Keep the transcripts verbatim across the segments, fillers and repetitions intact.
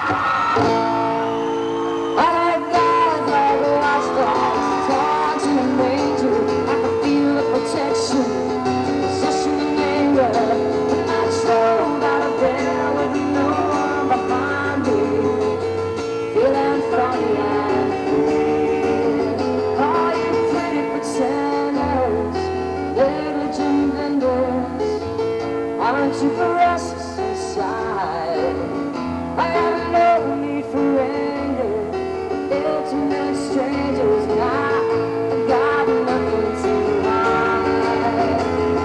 Aren't you restless inside? I have no need for anger. It's met strangers and I got nothing to hide.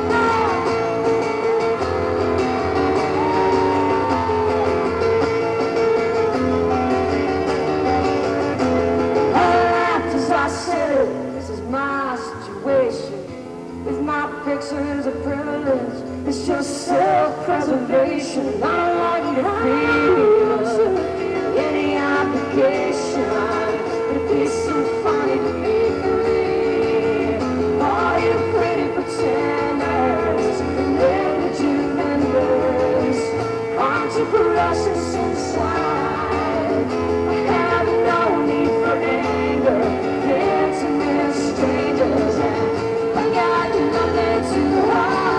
I laughed as I said, this is my situation. With my pictures of privilege, it's just self-preservation. I don't want you to feel any obligation. It'd be so funny to be free. All you pretty pretenders and negligent vendors, aren't you precious inside? I have no need for anger. Intimate strangers, and I got nothing to hide.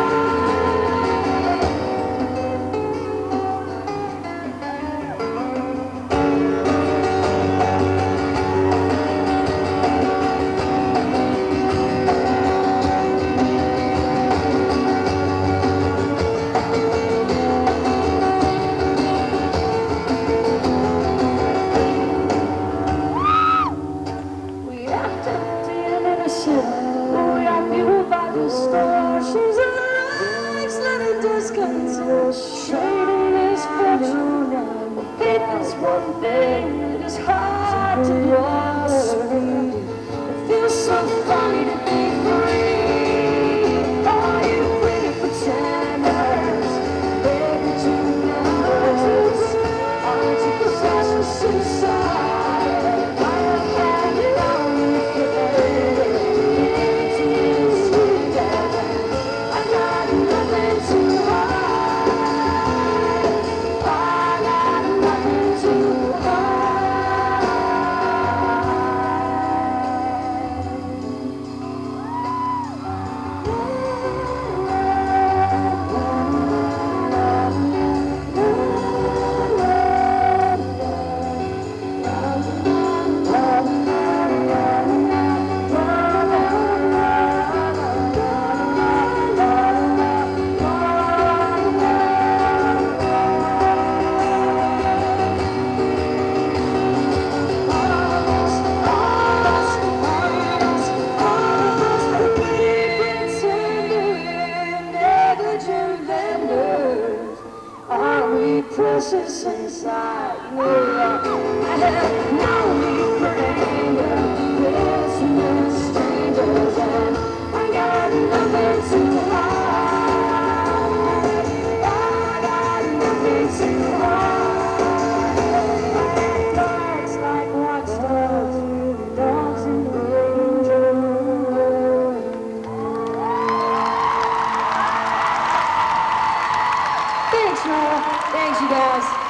She's alive, slightly discontent, shading this fortune, and there's one thing that is hard to grasp. It feels so funny to be free. All you pretty pretenders, baby, to members, aren't you possessed inside? I have had it on you. Precious inside, yeah. I have no need for anger. This is strangers, and I got nothing to hide. I got nothing to hide. Dogs like watchdogs, dogs in danger. Thanks, Noah. Thanks, you guys.